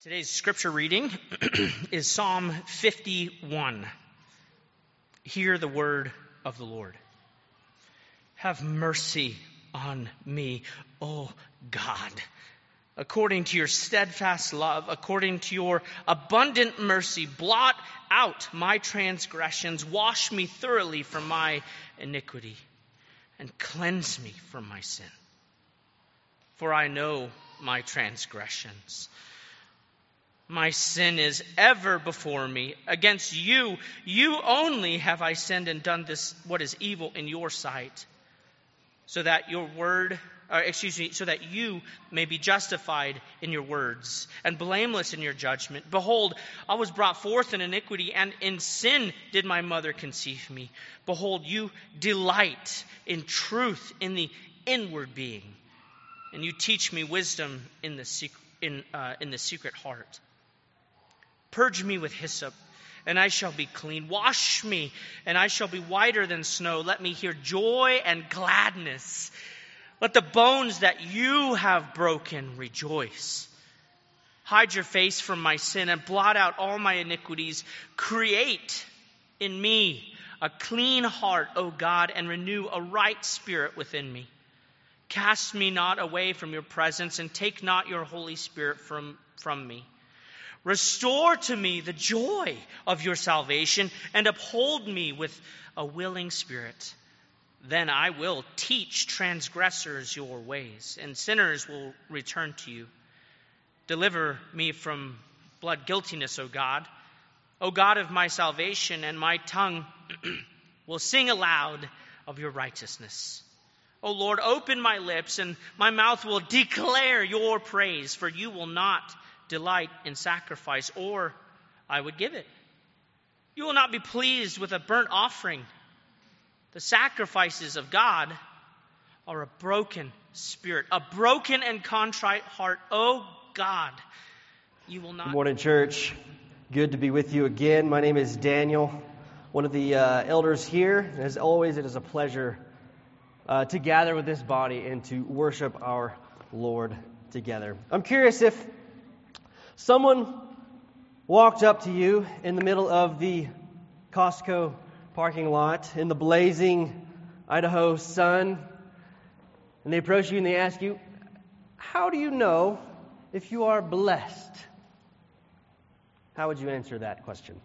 Today's scripture reading is Psalm 51. Hear the word of the Lord. Have mercy on me, O God. According to your steadfast love, according to your abundant mercy, blot out my transgressions. Wash me thoroughly from my iniquity and cleanse me from my sin. For I know my transgressions. My sin is ever before me. Against you, you only have I sinned and done this what is evil in your sight, so that so that you may be justified in your words and blameless in your judgment. Behold, I was brought forth in iniquity, and in sin did my mother conceive me. Behold, you delight in truth in the inward being, and you teach me wisdom in the secret heart. Purge me with hyssop, and I shall be clean. Wash me, and I shall be whiter than snow. Let me hear joy and gladness. Let the bones that you have broken rejoice. Hide your face from my sin and blot out all my iniquities. Create in me a clean heart, O God, and renew a right spirit within me. Cast me not away from your presence, and take not your Holy Spirit from me. Restore to me the joy of your salvation, and uphold me with a willing spirit. Then I will teach transgressors your ways, and sinners will return to you. Deliver me from blood guiltiness, O God of my salvation, and my tongue will sing aloud of your righteousness. O Lord, open my lips, and my mouth will declare your praise, for you will not delight in sacrifice, or I would give it. You will not be pleased with a burnt offering. The sacrifices of God are a broken spirit, a broken and contrite heart. Oh God, you will not. Good morning, church. Good to be with you again. My name is Daniel, one of the elders here. As always, it is a pleasure to gather with this body and to worship our Lord together. I'm curious if someone walked up to you in the middle of the Costco parking lot in the blazing Idaho sun, and they approach you and they ask you, how do you know if you are blessed? How would you answer that question?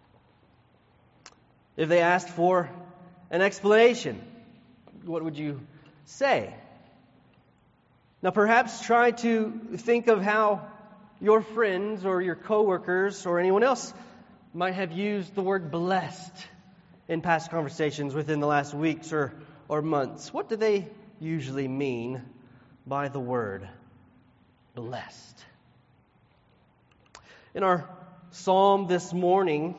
If they asked for an explanation, what would you say? Now perhaps try to think of how your friends or your coworkers or anyone else might have used the word blessed in past conversations within the last weeks or months. What do they usually mean by the word blessed? In our psalm this morning,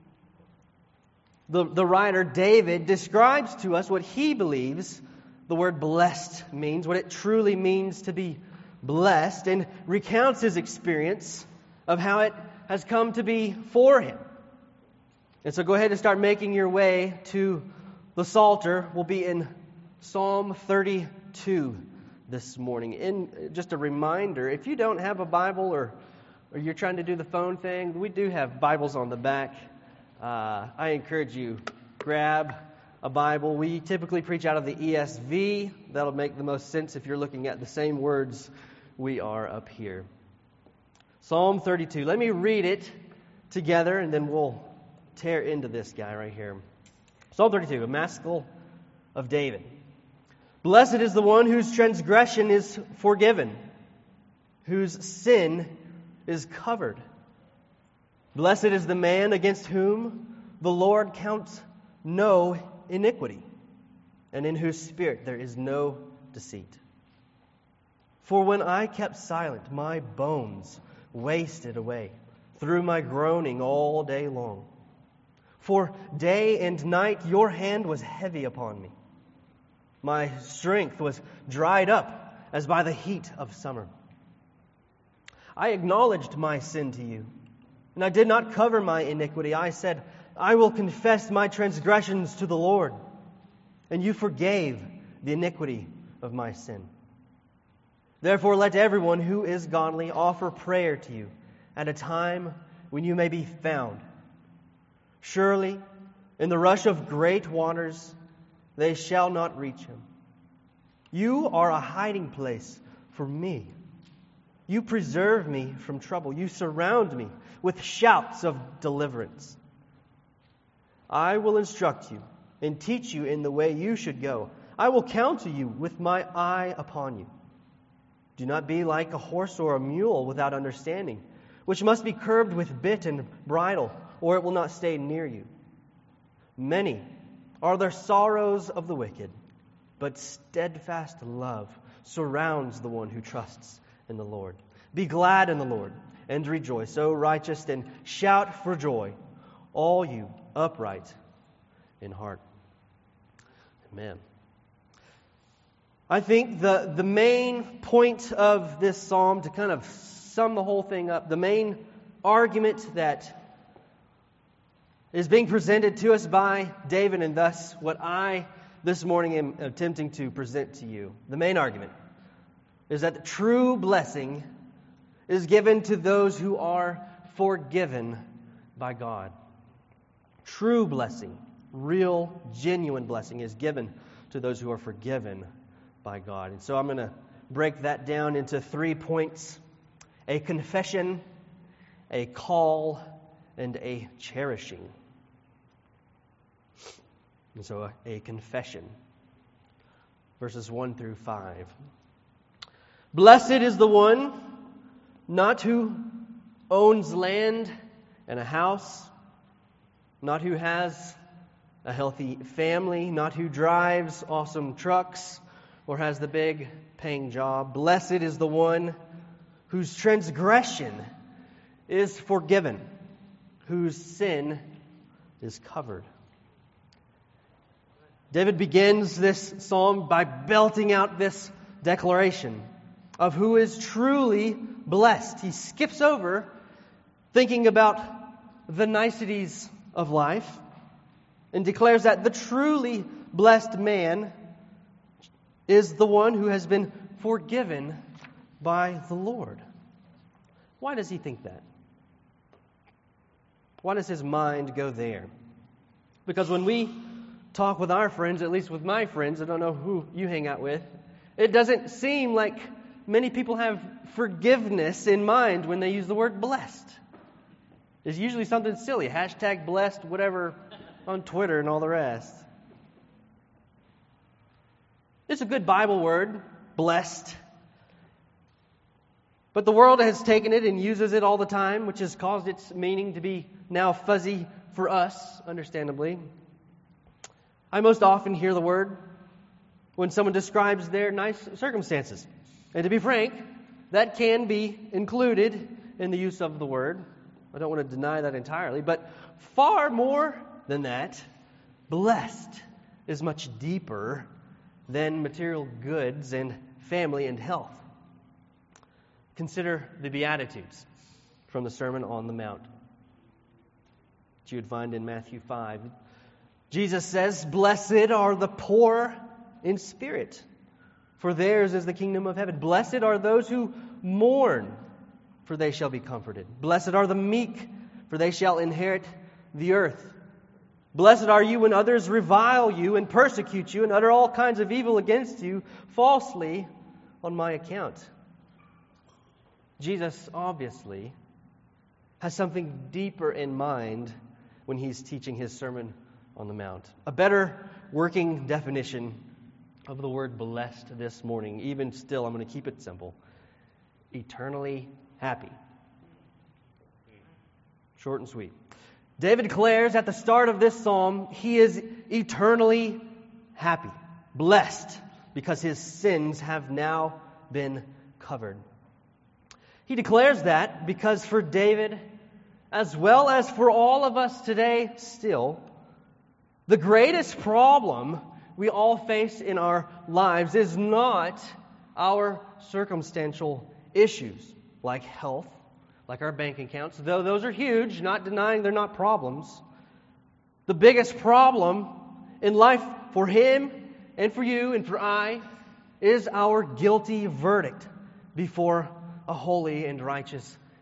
the writer David describes to us what he believes the word blessed means, what it truly means to be blessed, and recounts his experience of how it has come to be for him. And so go ahead and start making your way to the Psalter. We'll be in Psalm 32 this morning. And just a reminder, if you don't have a Bible or you're trying to do the phone thing, we do have Bibles on the back. I encourage you, grab a Bible. We typically preach out of the ESV. That'll make the most sense if you're looking at the same words we are up here. Psalm 32. Let me read it together, and then we'll tear into this guy right here. Psalm 32, a Maskil of David. Blessed is the one whose transgression is forgiven, whose sin is covered. Blessed is the man against whom the Lord counts no iniquity, and in whose spirit there is no deceit. For when I kept silent, my bones wasted away through my groaning all day long. For day and night your hand was heavy upon me. My strength was dried up as by the heat of summer. I acknowledged my sin to you, and I did not cover my iniquity. I said, I will confess my transgressions to the Lord, and you forgave the iniquity of my sin. Therefore let everyone who is godly offer prayer to you at a time when you may be found. Surely, in the rush of great waters, they shall not reach him. You are a hiding place for me. You preserve me from trouble. You surround me with shouts of deliverance. I will instruct you and teach you in the way you should go. I will counsel you with my eye upon you. Do not be like a horse or a mule without understanding, which must be curbed with bit and bridle, or it will not stay near you. Many are the sorrows of the wicked, but steadfast love surrounds the one who trusts in the Lord. Be glad in the Lord and rejoice, O righteous, and shout for joy, all you upright in heart. Amen. I think the main point of this psalm, to kind of sum the whole thing up, the main argument that is being presented to us by David, and thus what I this morning am attempting to present to you. The main argument is that the true blessing is given to those who are forgiven by God. True blessing, real, genuine blessing is given to those who are forgiven by God. And so I'm going to break that down into 3 points: a confession, a call, and a cherishing. And so a confession. Verses 1 through 5. Blessed is the one, not who owns land and a house, not who has a healthy family, not who drives awesome trucks or has the big paying job. Blessed is the one whose transgression is forgiven, whose sin is covered. David begins this psalm by belting out this declaration of who is truly blessed. He skips over thinking about the niceties of life and declares that the truly blessed man is the one who has been forgiven by the Lord. Why does he think that? Why does his mind go there? Because when we talk with our friends, at least with my friends, I don't know who you hang out with, it doesn't seem like many people have forgiveness in mind when they use the word blessed. It's usually something silly, hashtag blessed, whatever, on Twitter and all the rest. It's a good Bible word, blessed. But the world has taken it and uses it all the time, which has caused its meaning to be now fuzzy for us, understandably. I most often hear the word when someone describes their nice circumstances. And to be frank, that can be included in the use of the word. I don't want to deny that entirely. But far more than that, blessed is much deeper than material goods and family and health. Consider the Beatitudes from the Sermon on the Mount, which you would find in Matthew 5. Jesus says, "Blessed are the poor in spirit, for theirs is the kingdom of heaven. Blessed are those who mourn, for they shall be comforted. Blessed are the meek, for they shall inherit the earth. Blessed are you when others revile you and persecute you and utter all kinds of evil against you falsely on my account." Jesus obviously has something deeper in mind when he's teaching his Sermon on the Mount. A better working definition of the word blessed this morning, even still, I'm going to keep it simple: eternally happy. Short and sweet. David declares at the start of this psalm he is eternally happy, blessed, because his sins have now been covered. He declares that because for David, as well as for all of us today still, the greatest problem we all face in our lives is not our circumstantial issues, like health, like our bank accounts, though those are huge, not denying they're not problems. The biggest problem in life for him and for you and for I is our guilty verdict before a holy and righteous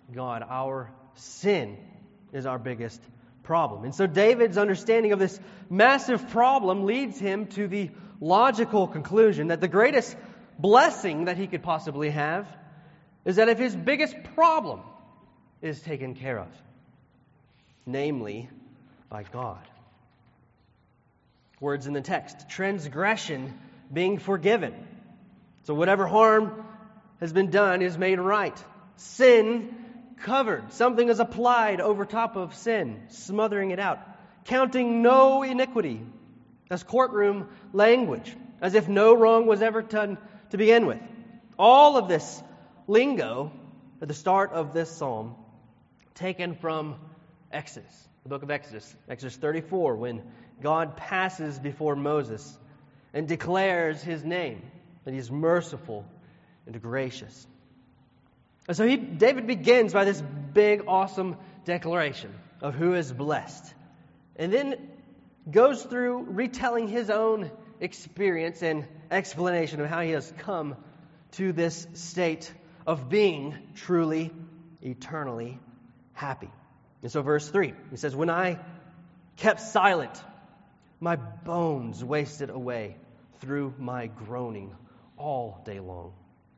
God. Our sin is our biggest problem. And so David's understanding of this massive problem leads him to the logical conclusion that the greatest blessing that he could possibly have is that if his biggest problem is taken care of, namely by God. Words in the text, transgression being forgiven. So whatever harm has been done is made right. Sin covered. Something is applied over top of sin, smothering it out. Counting no iniquity. That's courtroom language, as if no wrong was ever done to begin with. All of this lingo at the start of this psalm taken from Exodus, the book of Exodus, Exodus 34, when God passes before Moses and declares his name, that he is merciful and gracious. And so David begins by this big, awesome declaration of who is blessed, and then goes through retelling his own experience and explanation of how he has come to this state of being truly, eternally happy. And so verse 3, he says, "When I kept silent, my bones wasted away through my groaning all day long."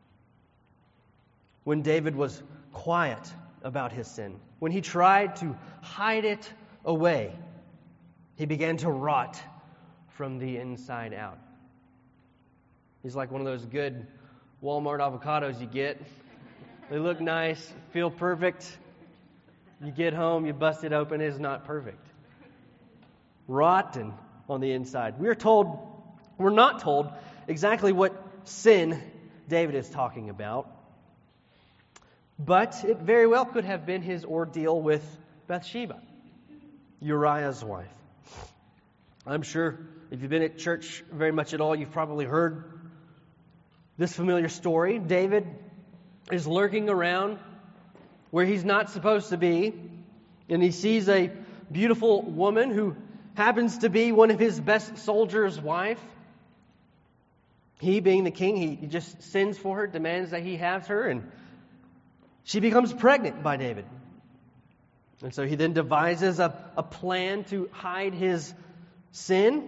When David was quiet about his sin, when he tried to hide it away, he began to rot from the inside out. He's like one of those good Walmart avocados you get. They look nice, feel perfect. You get home, you bust it open, it's not perfect. Rotten on the inside. We're not told exactly what sin David is talking about, but it very well could have been his ordeal with Bathsheba, Uriah's wife. I'm sure if you've been at church very much at all, you've probably heard this familiar story. David is lurking around where he's not supposed to be, and he sees a beautiful woman who happens to be one of his best soldiers' wife. He, being the king, he just sends for her, demands that he has her, and she becomes pregnant by David. And so he then devises a plan to hide his sin.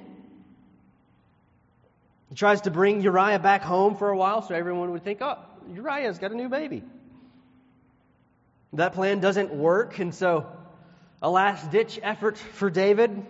He tries to bring Uriah back home for a while so everyone would think, oh, Uriah's got a new baby. That plan doesn't work, and so a last-ditch effort for David.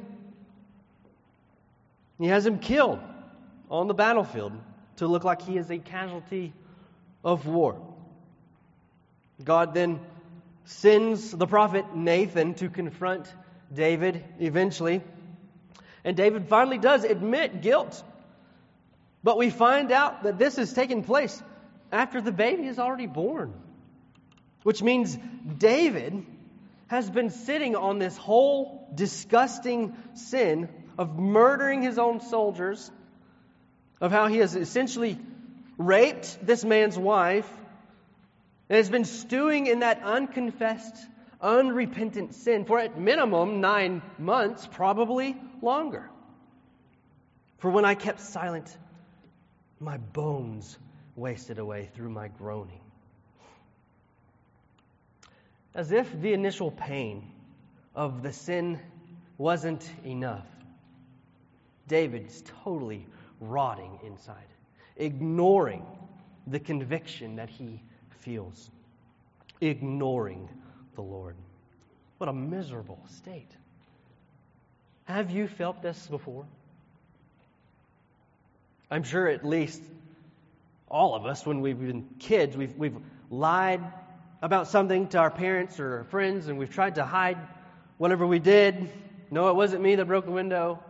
He has him killed on the battlefield to look like he is a casualty of war. God then sends the prophet Nathan to confront David eventually. And David finally does admit guilt. But we find out that this has taken place after the baby is already born. Which means David has been sitting on this whole disgusting sin of murdering his own soldiers, of how he has essentially raped this man's wife, and has been stewing in that unconfessed, unrepentant sin for at minimum 9 months, probably longer. For when I kept silent, my bones wasted away through my groaning. As if the initial pain of the sin wasn't enough, David's totally rotting inside, ignoring the conviction that he feels, ignoring the Lord. What a miserable state. Have you felt this before? I'm sure at least all of us, when we've been kids, we've lied about something to our parents or our friends, and we've tried to hide whatever we did. No, it wasn't me that broke the window.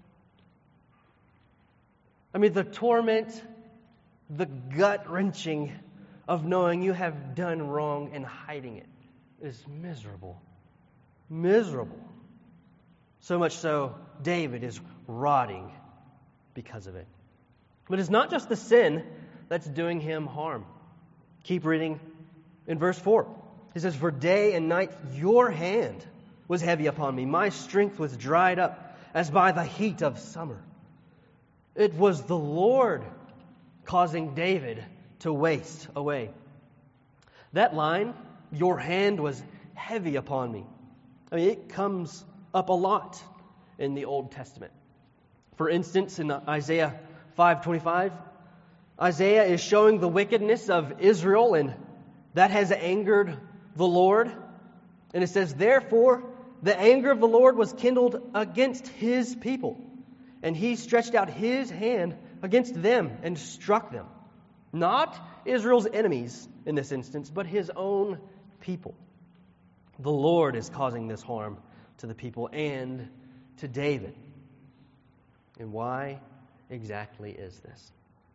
I mean, the torment, the gut-wrenching of knowing you have done wrong and hiding it is miserable. Miserable. So much so, David is rotting because of it. But it's not just the sin that's doing him harm. Keep reading in verse 4. He says, "For day and night your hand was heavy upon me. My strength was dried up as by the heat of summer." It was the Lord causing David to waste away. That line your hand was heavy upon me. I mean, it comes up a lot in the Old Testament. For instance, in Isaiah 5:25, Isaiah is showing the wickedness of Israel, and that has angered the Lord. And it says, therefore, the anger of the Lord was kindled against his people, and he stretched out his hand against them and struck them. Not Israel's enemies in this instance, but his own people. The Lord is causing this harm to the people and to David. And why exactly is this?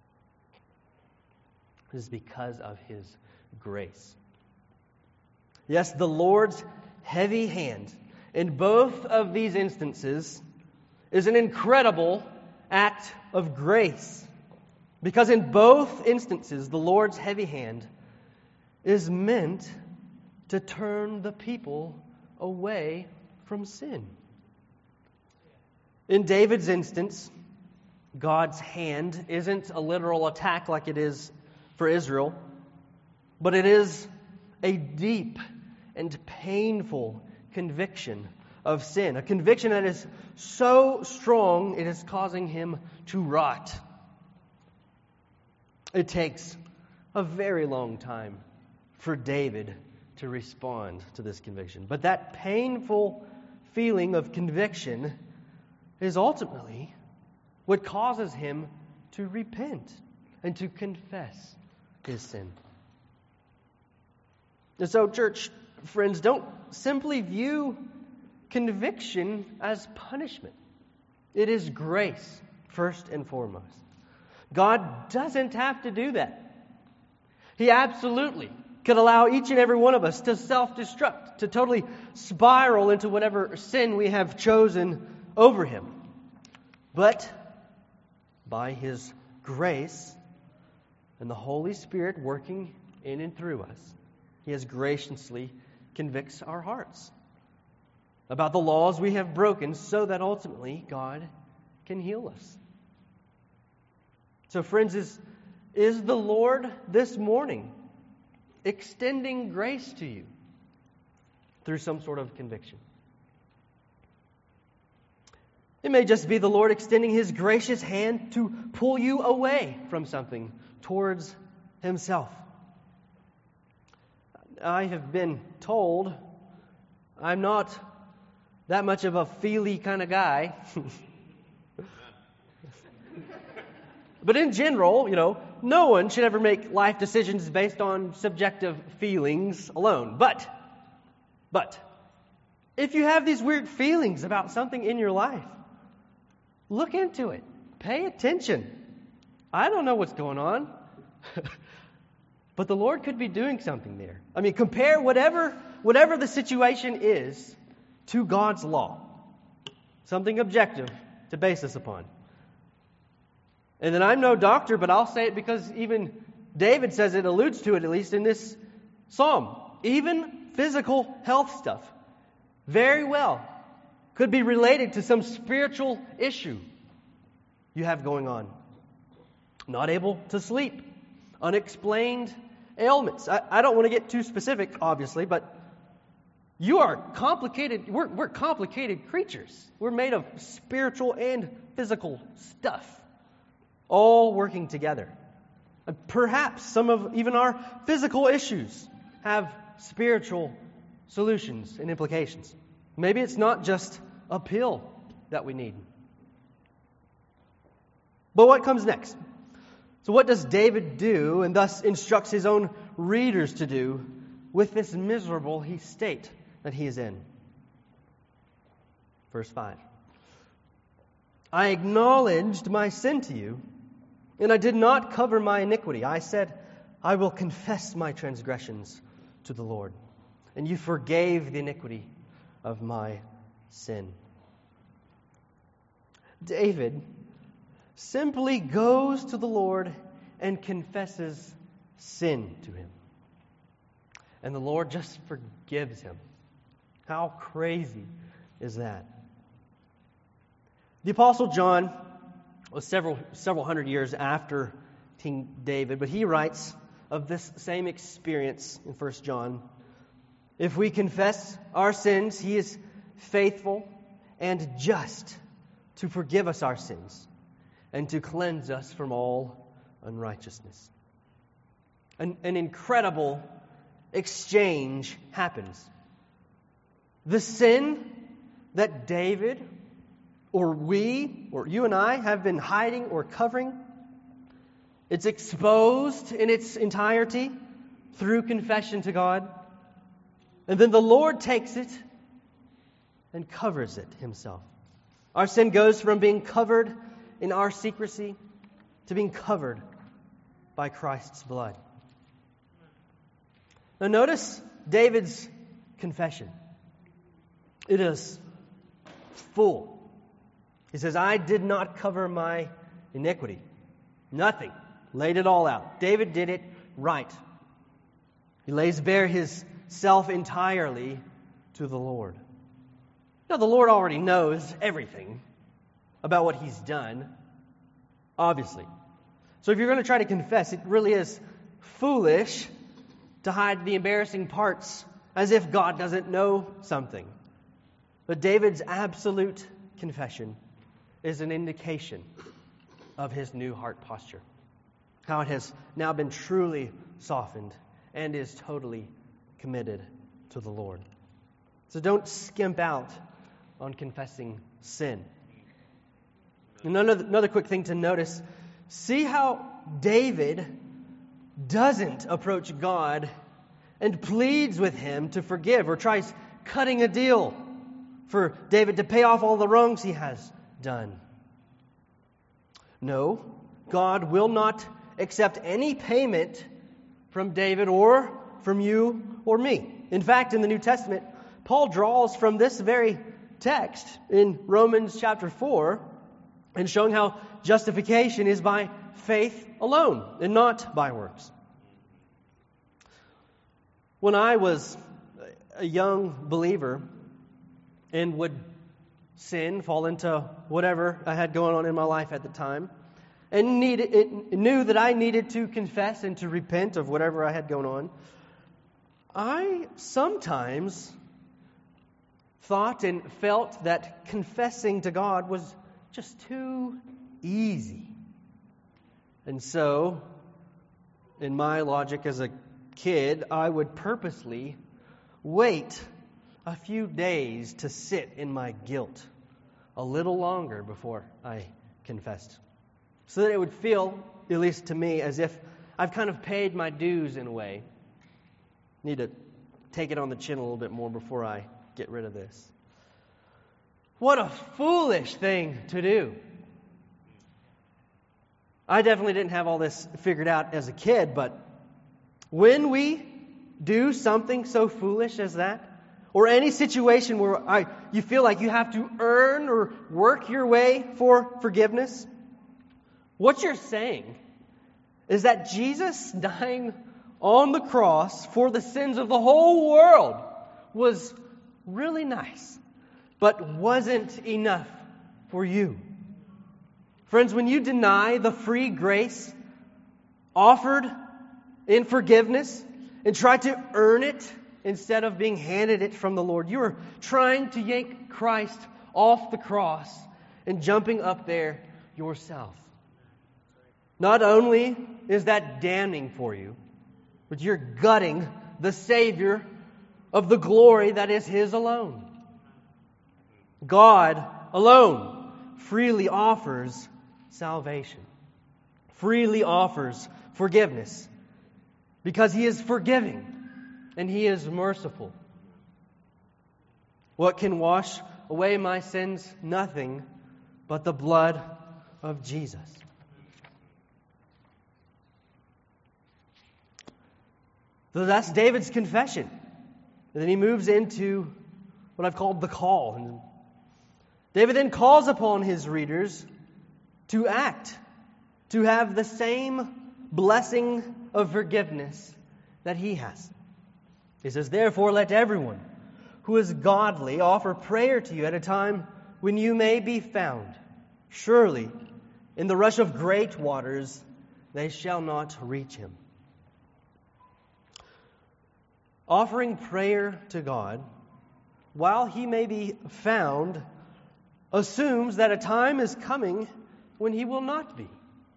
It is because of his grace. Yes, the Lord's heavy hand in both of these instances is an incredible act of grace. Because in both instances, the Lord's heavy hand is meant to turn the people away from sin. In David's instance, God's hand isn't a literal attack like it is for Israel, but it is a deep and painful conviction of sin. A conviction that is so strong it is causing him to rot. It takes a very long time for David to respond to this conviction. But that painful feeling of conviction is ultimately what causes him to repent and to confess his sin. And so, church friends, don't simply view conviction as punishment. It is grace, first and foremost. God doesn't have to do that. He absolutely could allow each and every one of us to self-destruct, to totally spiral into whatever sin we have chosen over him. But by his grace and the Holy Spirit working in and through us, he has graciously convicts our hearts about the laws we have broken so that ultimately God can heal us. So friends, is the Lord this morning extending grace to you through some sort of conviction? It may just be the Lord extending his gracious hand to pull you away from something towards himself. I have been told I'm not that much of a feely kind of guy. But in general, no one should ever make life decisions based on subjective feelings alone. But, if you have these weird feelings about something in your life, look into it. Pay attention. I don't know what's going on. But the Lord could be doing something there. I mean, compare whatever the situation is to God's law. Something objective to base this upon. And then I'm no doctor, but I'll say it because even David says it, alludes to it at least in this psalm. Even physical health stuff very well could be related to some spiritual issue you have going on. Not able to sleep. Unexplained ailments. I don't want to get too specific, obviously, but you are complicated. We're complicated creatures. We're made of spiritual and physical stuff, all working together. Perhaps some of even our physical issues have spiritual solutions and implications. Maybe it's not just a pill that we need. But what comes next? So what does David do, and thus instructs his own readers to do, with this miserable state that he is in? Verse 5. I acknowledged my sin to you, and I did not cover my iniquity. I said, I will confess my transgressions to the Lord. And you forgave the iniquity of my sin. David simply goes to the Lord and confesses sin to him. And the Lord just forgives him. How crazy is that? The Apostle John was several hundred years after King David, but he writes of this same experience in 1 John If we confess our sins, He is faithful and just to forgive us our sins and to cleanse us from all unrighteousness. An incredible exchange happens. The sin that David or we or you and I have been hiding or covering, it's exposed in its entirety through confession to God. And then the Lord takes it and covers it Himself. Our sin goes from being covered in our secrecy to being covered by Christ's blood. Now notice David's confession. It is full. He says, I did not cover my iniquity. Nothing. Laid it all out. David did it right. He lays bare his self entirely to the Lord. Now, the Lord already knows everything about what He's done, obviously. So if you're going to try to confess, it really is foolish to hide the embarrassing parts as if God doesn't know something. But David's absolute confession is an indication of his new heart posture, how it has now been truly softened and is totally committed to the Lord. So don't skimp out on confessing sin. Another quick thing to notice, see how David doesn't approach God and pleads with Him to forgive or tries cutting a deal for David to pay off all the wrongs he has done. No, God will not accept any payment from David or from you or me. In fact, in the New Testament, Paul draws from this very text in Romans chapter 4 and showing how justification is by faith alone and not by works. When I was a young believer and would sin, fall into whatever I had going on in my life at the time, and knew that I needed to confess and to repent of whatever I had going on, I sometimes thought and felt that confessing to God was just too easy. And so, in my logic as a kid, I would purposely wait a few days to sit in my guilt a little longer before I confessed, so that it would feel, at least to me, as if I've kind of paid my dues in a way. Need to take it on the chin a little bit more before I get rid of this. What a foolish thing to do. I definitely didn't have all this figured out as a kid, but when we do something so foolish as that, or any situation where you feel like you have to earn or work your way for forgiveness, what you're saying is that Jesus dying on the cross for the sins of the whole world was really nice, but wasn't enough for you. Friends, when you deny the free grace offered in forgiveness and try to earn it instead of being handed it from the Lord, you are trying to yank Christ off the cross and jumping up there yourself. Not only is that damning for you, but you're gutting the Savior of the glory that is His alone. God alone freely offers salvation, freely offers forgiveness, because He is forgiving and He is merciful. What can wash away my sins? Nothing but the blood of Jesus. So that's David's confession. And then he moves into what I've called the call. And David then calls upon his readers to act, to have the same blessing of forgiveness that he has. He says, therefore, let everyone who is godly offer prayer to you at a time when you may be found. Surely, in the rush of great waters, they shall not reach him. offering prayer to God, while he may be found, assumes that a time is coming when he will not be.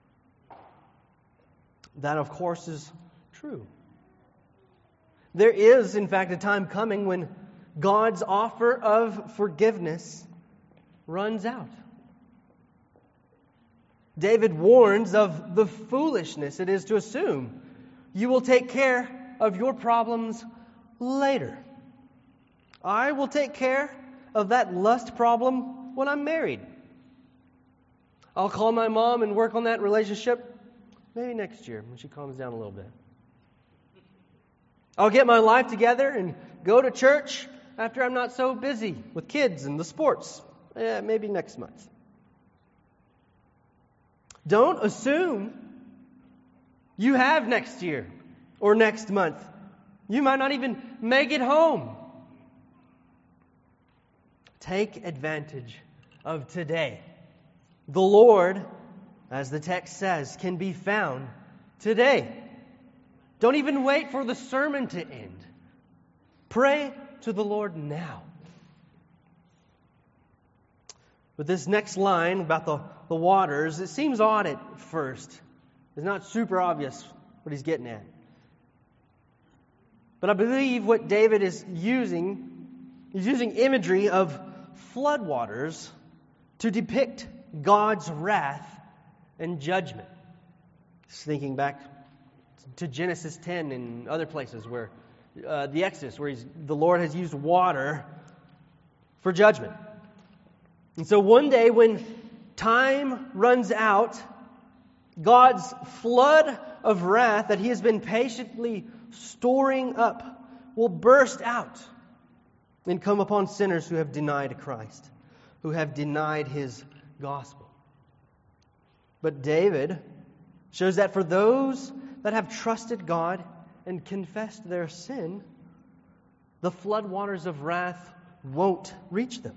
That, of course, is true. There is, in fact, a time coming when God's offer of forgiveness runs out. David warns of the foolishness it is to assume you will take care of your problems later. I will take care of that lust problem when I'm married. I'll call my mom and work on that relationship maybe next year when she calms down a little bit. I'll get my life together and go to church after I'm not so busy with kids and the sports. Maybe next month. Don't assume you have next year or next month. You might not even make it home. Take advantage of today. The Lord, as the text says, can be found today. Don't even wait for the sermon to end. Pray to the Lord now. But this next line about the waters, it seems odd at first. It's not super obvious what he's getting at. But I believe what David is using, he's using imagery of floodwaters to depict God's wrath and judgment. Just thinking back to Genesis 10 and other places where the Exodus, where the Lord has used water for judgment. And so one day when time runs out, God's flood of wrath that He has been patiently storing up will burst out and come upon sinners who have denied Christ, who have denied His gospel. But David shows that for those that have trusted God and confessed their sin, the floodwaters of wrath won't reach them.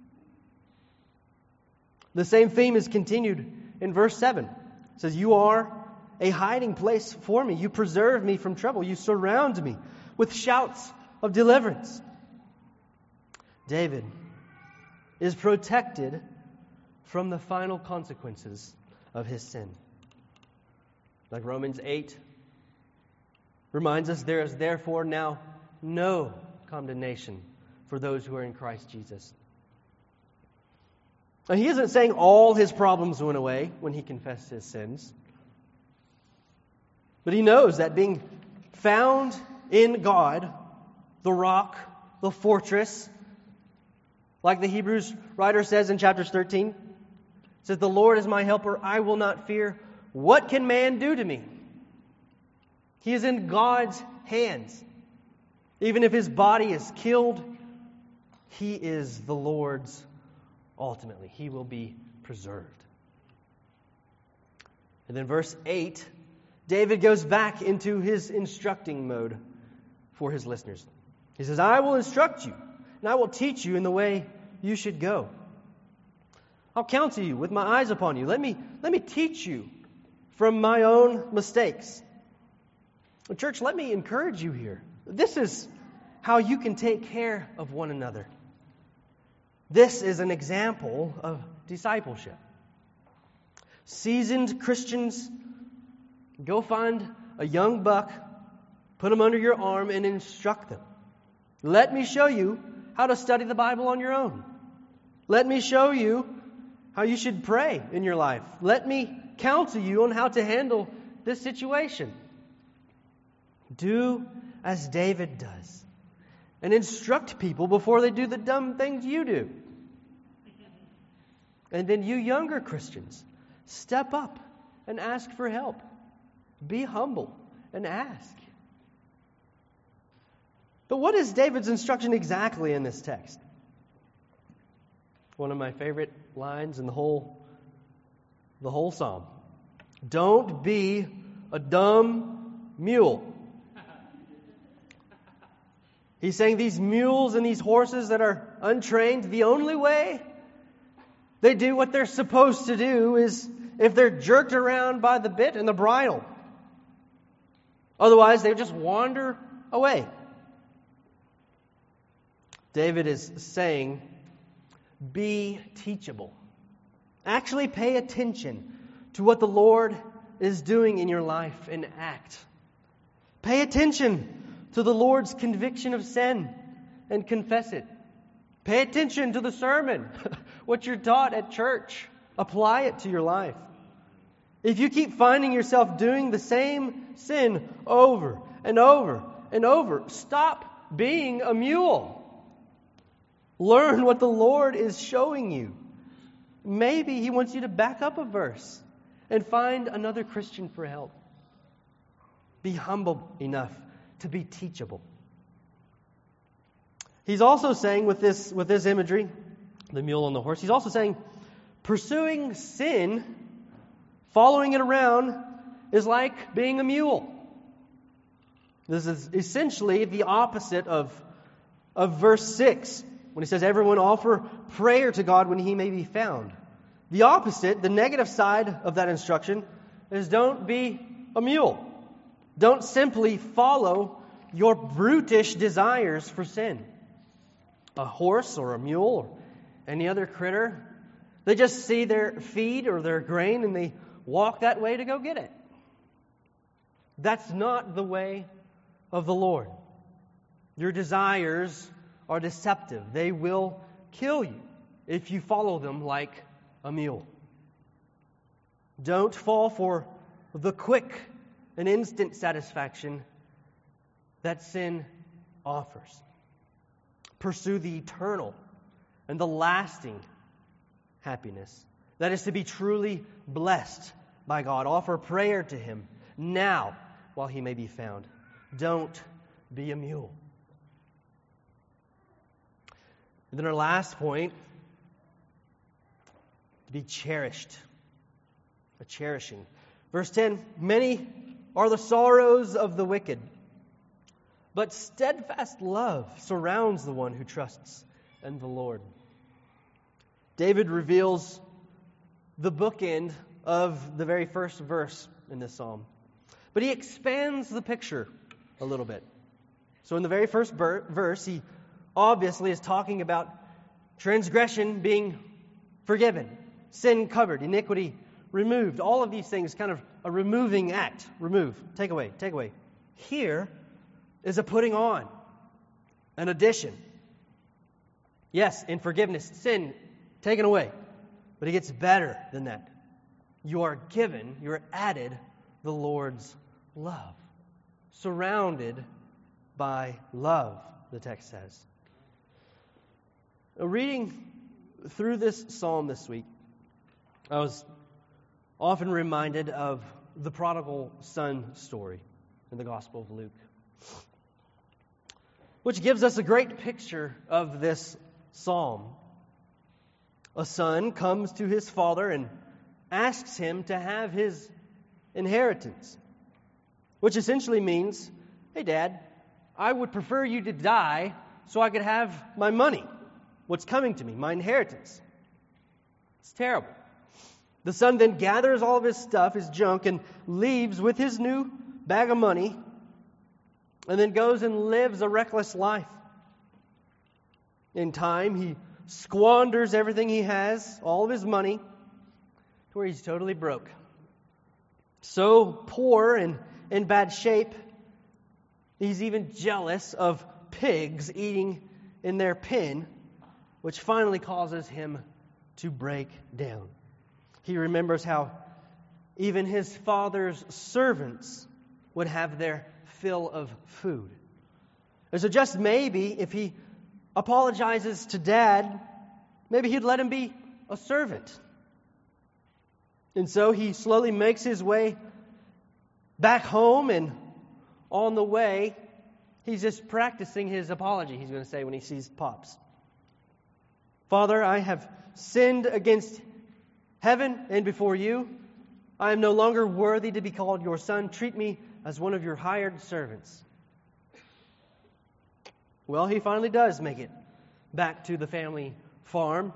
The same theme is continued in verse 7. It says, "You are a hiding place for me. You preserve me from trouble. You surround me with shouts of deliverance." David is protected from the final consequences of his sin. Like Romans 8 reminds us, there is therefore now no condemnation for those who are in Christ Jesus. Now, he isn't saying all his problems went away when he confessed his sins. But he knows that being found in God, the rock, the fortress, like the Hebrews writer says in chapter 13, says, "The Lord is my helper, I will not fear. What can man do to me?" He is in God's hands. Even if his body is killed, he is the Lord's ultimately. He will be preserved. And then verse 8, David goes back into his instructing mode for his listeners. He says, "I will instruct you, and I will teach you in the way you should go. I'll counsel you with my eyes upon you. Let me teach you from my own mistakes." Well, church, let me encourage you here. This is how you can take care of one another. This is an example of discipleship. Seasoned Christians, go find a young buck, put them under your arm, and instruct them. Let me show you how to study the Bible on your own. Let me show you how you should pray in your life. Let me counsel you on how to handle this situation. Do as David does and instruct people before they do the dumb things you do. And then you younger Christians, step up and ask for help. Be humble and ask. But what is David's instruction exactly in this text? One of my favorite lines in the whole psalm. Don't be a dumb mule. He's saying these mules and these horses that are untrained, the only way they do what they're supposed to do is if they're jerked around by the bit and the bridle. Otherwise, they just wander away. David is saying, be teachable. Actually pay attention to what the Lord is doing in your life and act. Pay attention to the Lord's conviction of sin and confess it. Pay attention to the sermon, what you're taught at church. Apply it to your life. If you keep finding yourself doing the same sin over and over and over, stop being a mule. Learn what the Lord is showing you. Maybe He wants you to back up a verse and find another Christian for help. Be humble enough to be teachable. He's also saying with this imagery, the mule and the horse, he's also saying pursuing sin, following it around, is like being a mule. This is essentially the opposite of verse 6, when he says, everyone offer prayer to God when He may be found. The opposite, the negative side of that instruction, is don't be a mule. Don't simply follow your brutish desires for sin. A horse or a mule or any other critter, they just see their feed or their grain and they walk that way to go get it. That's not the way of the Lord. Your desires are deceptive. They will kill you if you follow them like a mule. Don't fall for the quick and instant satisfaction that sin offers. Pursue the eternal and the lasting happiness. That is to be truly blessed by God. Offer prayer to Him now while He may be found. Don't be a mule. And then our last point, to be cherished. A cherishing. Verse 10, many are the sorrows of the wicked, but steadfast love surrounds the one who trusts in the Lord. David reveals the bookend of the very first verse in this psalm. But he expands the picture a little bit. So in the very first verse, he obviously is talking about transgression being forgiven, sin covered, iniquity removed. All of these things, kind of a removing act. Remove, take away, take away. Here is a putting on, an addition. Yes, in forgiveness, sin taken away. But it gets better than that. You are given, you're added the Lord's love. Surrounded by love, the text says. Reading through this psalm this week, I was often reminded of the prodigal son story in the Gospel of Luke, which gives us a great picture of this psalm. A son comes to his father and asks him to have his inheritance, which essentially means, hey, Dad, I would prefer you to die so I could have my money, what's coming to me, my inheritance. It's terrible. The son then gathers all of his stuff, his junk, and leaves with his new bag of money, and then goes and lives a reckless life. In time, he squanders everything he has, all of his money, to where he's totally broke. So poor and in bad shape, he's even jealous of pigs eating in their pen, which finally causes him to break down. He remembers how even his father's servants would have their fill of food. And so just maybe, if he apologizes to Dad, maybe he'd let him be a servant. And so he slowly makes his way back home, and on the way, he's just practicing his apology, he's going to say when he sees Pops. Father, I have sinned against heaven and before you. I am no longer worthy to be called your son. Treat me as one of your hired servants. Well, he finally does make it back to the family farm.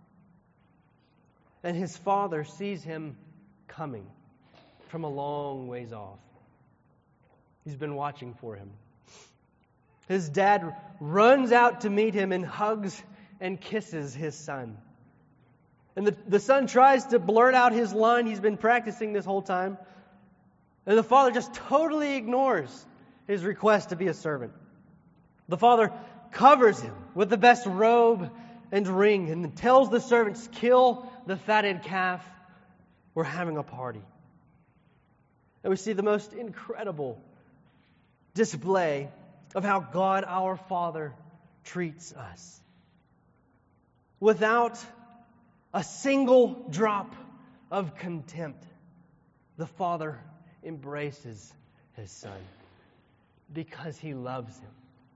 And his father sees him coming from a long ways off. He's been watching for him. his dad runs out to meet him and hugs and kisses his son. And the son tries to blurt out his line he's been practicing this whole time. And the father just totally ignores his request to be a servant. The father covers him with the best robe and ring and tells the servants, kill the fatted calf. We're having a party. And we see the most incredible display of how God our Father treats us. Without a single drop of contempt, the Father embraces His Son because He loves Him.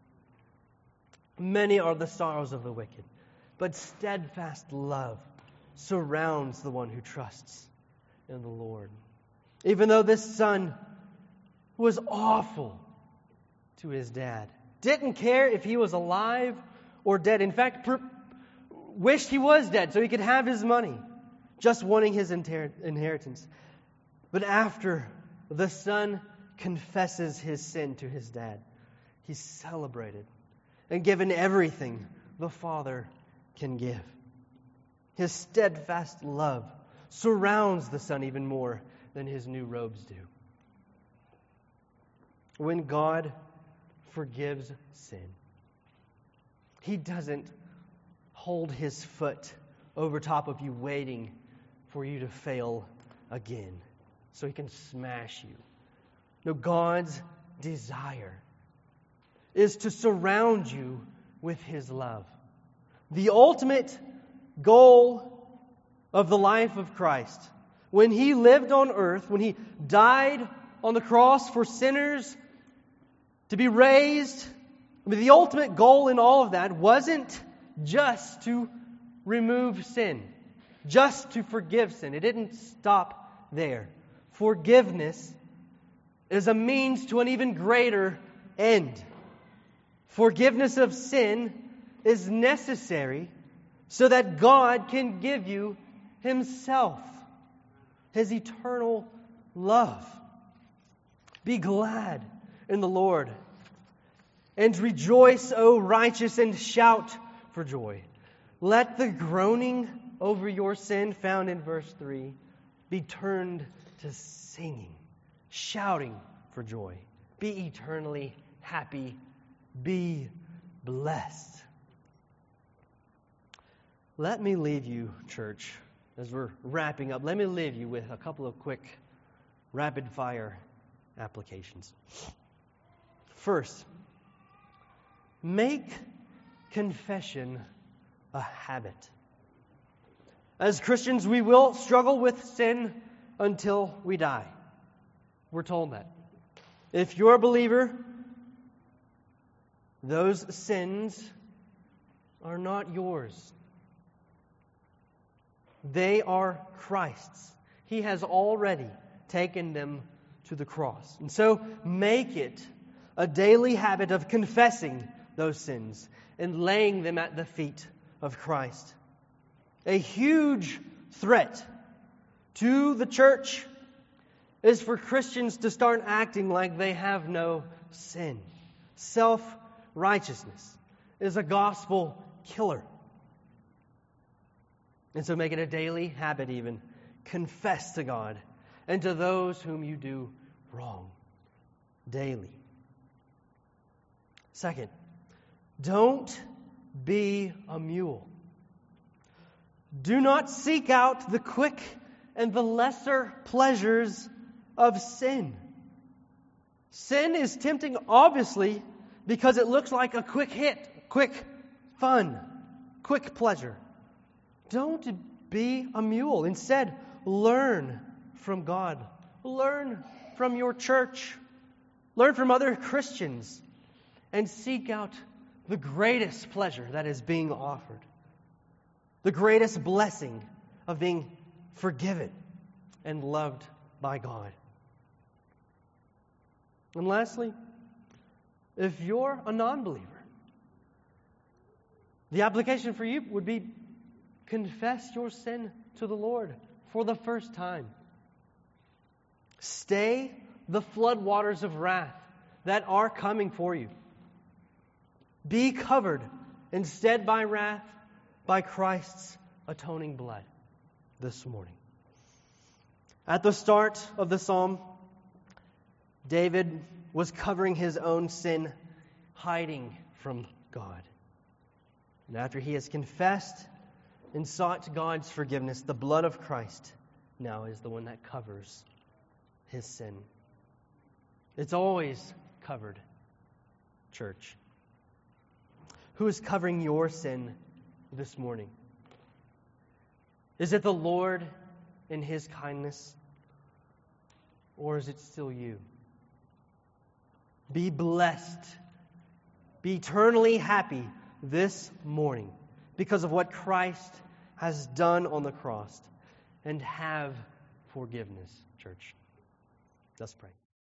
Many are the sorrows of the wicked, but steadfast love surrounds the one who trusts in the Lord. Even though this son was awful to his dad, didn't care if he was alive or dead. In fact, wished he was dead so he could have his money, just wanting his inheritance. But after the son confesses his sin to his dad, he's celebrated and given everything the Father can give. His steadfast love surrounds the son even more than his new robes do. When God forgives sin, He doesn't hold His foot over top of you waiting for you to fail again so He can smash you. No, God's desire is to surround you with His love. The ultimate goal of the life of Christ, when He lived on earth, when He died on the cross for sinners to be raised, the ultimate goal in all of that wasn't just to remove sin, just to forgive sin. It didn't stop there. Forgiveness is a means to an even greater end. Forgiveness of sin is necessary so that God can give you Himself, His eternal love. Be glad in the Lord and rejoice, O righteous, and shout for joy. Let the groaning over your sin found in verse 3 be turned to singing, shouting for joy. Be eternally happy. Be blessed. Let me leave you, church, as we're wrapping up. Let me leave you with a couple of quick rapid-fire applications. First, make confession a habit. As Christians, we will struggle with sin until we die. We're told that. If you're a believer, those sins are not yours. They are Christ's. He has already taken them to the cross. And so make it a daily habit of confessing those sins and laying them at the feet of Christ. A huge threat to the church is for Christians to start acting like they have no sin. Self-righteousness is a gospel killer. And so make it a daily habit even. Confess to God and to those whom you do wrong daily. Second, don't be a mule. Do not seek out the quick and the lesser pleasures of sin. Sin is tempting, obviously, because it looks like a quick hit, quick fun, quick pleasure. Don't be a mule. Instead, learn from God. Learn from your church. Learn from other Christians. And seek out the greatest pleasure that is being offered. The greatest blessing of being forgiven and loved by God. And lastly, if you're a non-believer, the application for you would be confess your sin to the Lord for the first time. Stay the floodwaters of wrath that are coming for you. Be covered instead by wrath by Christ's atoning blood this morning. At the start of the psalm, David was covering his own sin, hiding from God. And after he has confessed and sought God's forgiveness, the blood of Christ now is the one that covers his sin. It's always covered, church. Who is covering your sin this morning? Is it the Lord in His kindness? Or is it still you? Be blessed. Be eternally happy this morning because of what Christ has done on the cross. And have forgiveness, church. Let's pray.